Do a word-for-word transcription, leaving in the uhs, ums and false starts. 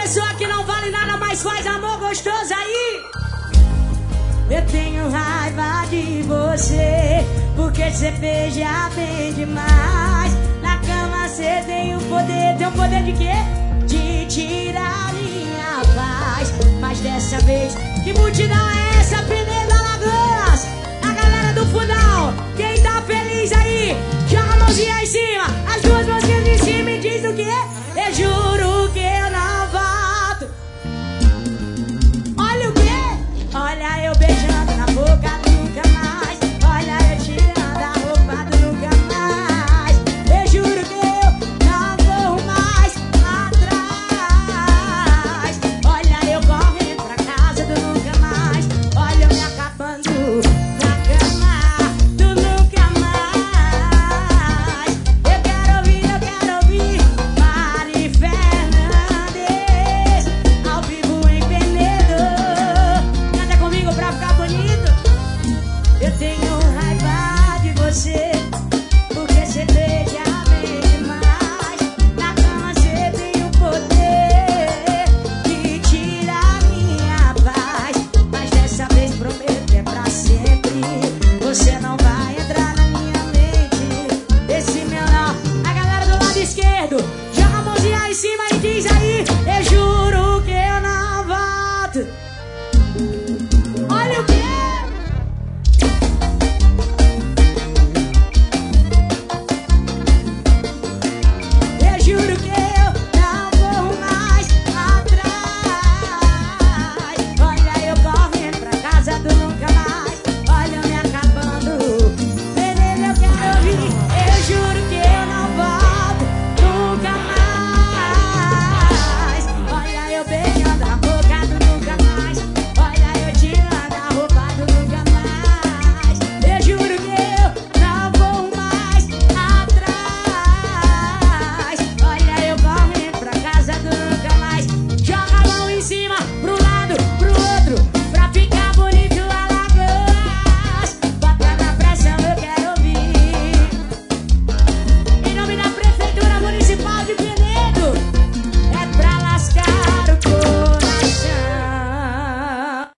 pessoa que não vale nada, mas faz amor gostoso aí. Eu tenho raiva de você, porque você beija bem demais. Na cama você tem o poder, tem o poder de quê? De tirar minha paz. Mas dessa vez, que multidão é essa, Penedo Alagoas? A galera do fundão, quem tá feliz aí, joga a mãozinha em cima. As duas mãozinhas em cima e diz o quê? Eu juro que eu não volto. Olha o quê? Olha eu beijando na boca do nunca mais. Olha eu tirando a roupa do nunca mais. Eu juro que eu não vou mais atrás. Olha eu correndo pra casa do nunca mais. Olha eu me acabando na cama do nunca mais. Eu quero ouvir, eu quero ouvir Mari Fernandes ao vivo em Penedo. Canta comigo pra ficar bonito. Eu tenho raiva de você, porque você beija bem demais. Na cama você tem o poder de tirar minha paz. Mas dessa vez prometo que é pra sempre. Você não vai entrar na minha mente. Esse meu não. A galera do lado esquerdo, joga a mãozinha em cima e diz